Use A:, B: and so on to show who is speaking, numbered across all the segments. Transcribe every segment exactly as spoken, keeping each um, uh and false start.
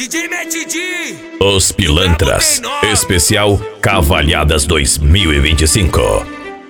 A: D J Matt D.
B: Os Pilantras, especial Cavalhadas dois mil e vinte e cinco.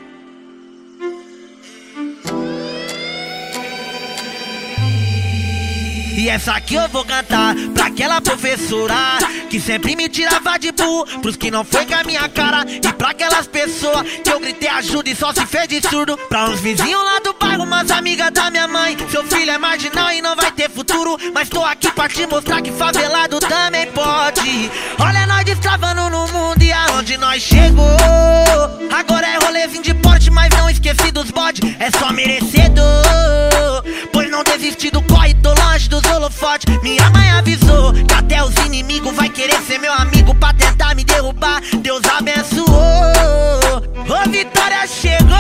C: E essa aqui eu vou cantar pra aquela professora que sempre me tirava de burro, pros que não foi com a minha cara. E pra aquelas pessoas que eu gritei ajuda e só se fez de surdo. Pra uns vizinhos lá do bairro, umas amigas da minha mãe. Seu filho é marginal e não vai ter futuro, mas tô aqui pra te mostrar que favelado também pode. Olha nós destravando no mundo e aonde nós chegou. Agora é rolezinho de porte, mas não esqueci dos bode. É só merecedor, pois não desisti do corre, tô longe dos holofotes. Minha mãe avisou que até os inimigos vai querer ser meu amigo pra tentar me derrubar. Deus abençoou, ô vitória chegou.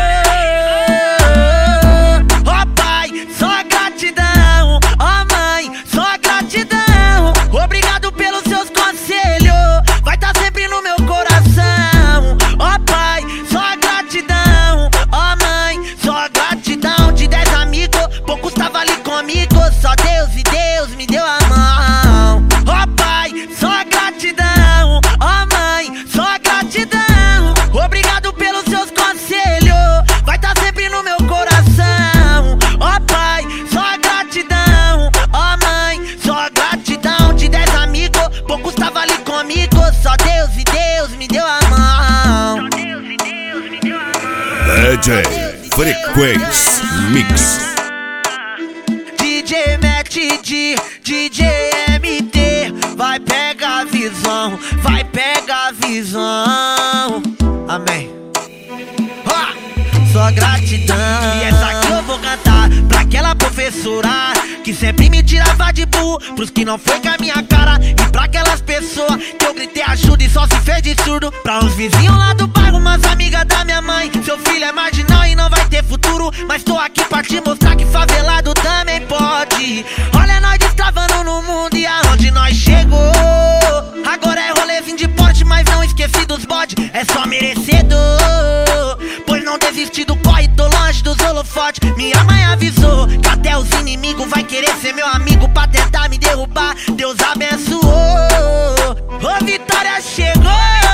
C: Ó pai, só gratidão. Ó mãe, só gratidão. Obrigado pelos seus conselhos, vai tá sempre no meu coração. Ó pai, só gratidão. Ó mãe, só gratidão. De dez amigos, poucos tava ali comigo. Só Deus e Deus me deu a mão. Ó pai, só gratidão. Ó mãe, só gratidão. Obrigado pelos seus conselhos, vai tá sempre no meu coração. Ó pai, só gratidão. Ó mãe, só gratidão. De dez amigos, poucos tava ali comigo. Só Deus e Deus me deu a mão. Só Deus e Deus me deu a mão.
B: D J Frequência Mix.
C: D J Matt D, D J M T, vai pegar a visão, vai pegar a visão. Amém. Ah, só gratidão. E essa aqui eu vou cantar pra aquela professora que sempre me tirava de burro, pros que não foi com a minha cara. E pra aquelas pessoas que eu gritei ajuda e só se fez de surdo. Pra uns vizinhos lá do bairro, umas amigas da minha mãe. Seu filho é marginal e não vai ter futuro, mas tô aqui pra te mostrar que favelado também pode. Olha nós destravando no mundo e aonde nós chegou. Agora é rolezinho de porte, mas não esqueci dos bode. É só merecedor, pois não desisti do corre, tô longe dos holofotes. Minha mãe avisou que até os inimigos vai querer ser meu amigo pra tentar me derrubar. Deus abençoou, ô vitória chegou.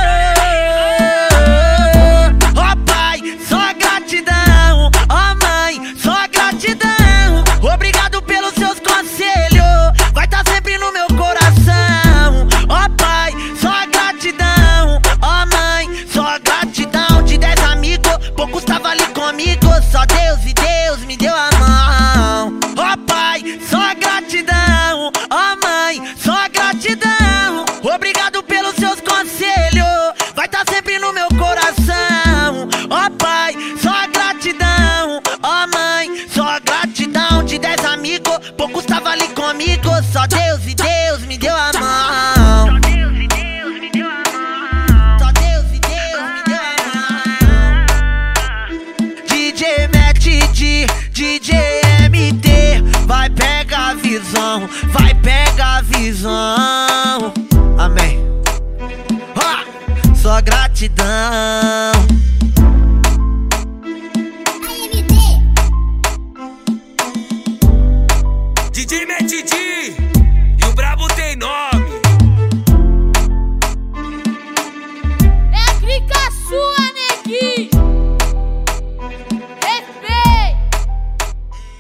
C: Ó pai, só gratidão. Ó mãe, só gratidão. Obrigado pelos seus conselhos, vai tá sempre no meu coração. Ó pai, só gratidão. Ó mãe, só gratidão. De dez amigos, poucos tava ali comigo. Só Deus e Deus me deu a mão. Ó pai, só gratidão. Ó mãe, só gratidão. Obrigado pelos seus conselhos, vai tá sempre no meu coração. Ó pai, só gratidão. Ó mãe, só gratidão. De dez amigos, poucos tava ali comigo. Só Deus e Deus me deu a mão. Só Deus e Deus me deu a mão. Só Deus e Deus me deu a mão. D J Matt D, D J M T, vai pegar a visão, vai pegar a visão. Amém. Ah, só gratidão.